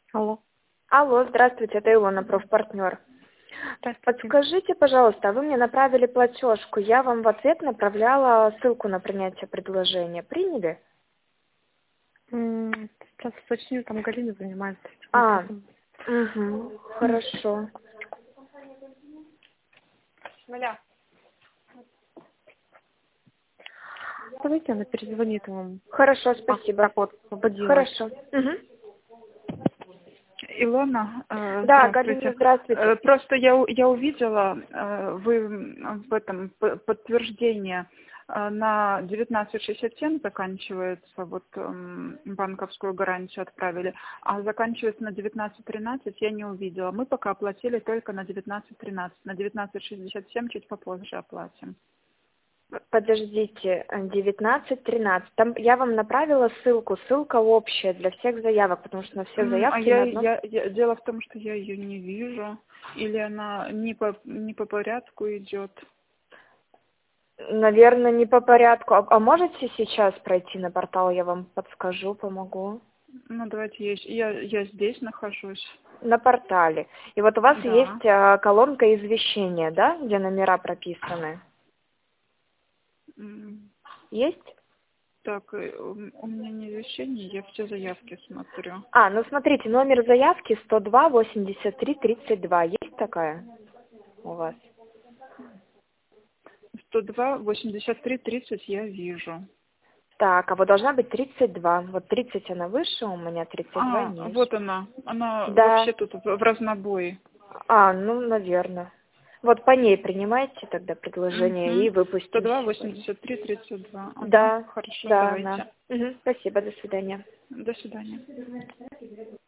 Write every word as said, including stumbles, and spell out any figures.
Алло. Алло, здравствуйте, это Илона, профпартнер. Здравствуйте. Подскажите, пожалуйста, вы мне направили платежку, я вам в ответ направляла ссылку на принятие предложения. Приняли? М, Сейчас уточню, там Галина занимается этим А, вопросом. угу, хорошо. Маля, давайте она перезвонит вам. Хорошо, А, спасибо. так вот, освободилась. Хорошо. Угу. Илона, э, Да, Галина, здравствуйте. здравствуйте. Э, Просто я, у- я увидела, э, вы в этом п- подтверждение э, на девятнадцать шестьдесят семь заканчивается, вот эм, банковскую гарантию отправили, а заканчивается на девятнадцать тринадцать, я не увидела. Мы пока оплатили только на девятнадцать тринадцать, на девятнадцать шестьдесят семь чуть попозже оплатим. Подождите, девятнадцать тринадцать. Там я вам направила ссылку, ссылка общая для всех заявок, потому что на все М, А заявки я, на одном... я, я- дело в том, что я ее не вижу, или она не по, не по порядку идет. Наверное, не по порядку. А, а можете сейчас пройти на портал, я вам подскажу, помогу? Ну, давайте я, я, я здесь нахожусь. На портале. И вот у вас Да. есть а, колонка извещения, да, где номера прописаны? М, Есть? Так, э, у у меня не извещение, я все заявки смотрю. А, ну смотрите, номер заявки сто два восемьдесят три тридцать два. Есть такая у вас? сто два восемьдесят три тридцать я вижу. Так, а вот должна быть тридцать два. Вот тридцать она выше, у меня тридцать два А, ниже. вот она. Она Да. вообще тут в, в разнобой. А, ну, наверное. Вот по ней принимайте тогда предложение и Угу. сто выпустим два сегодня. восемьдесят три тридцать два. Ага, Да, хорошо, да, давайте. да. Мгм, спасибо, до свидания. До свидания.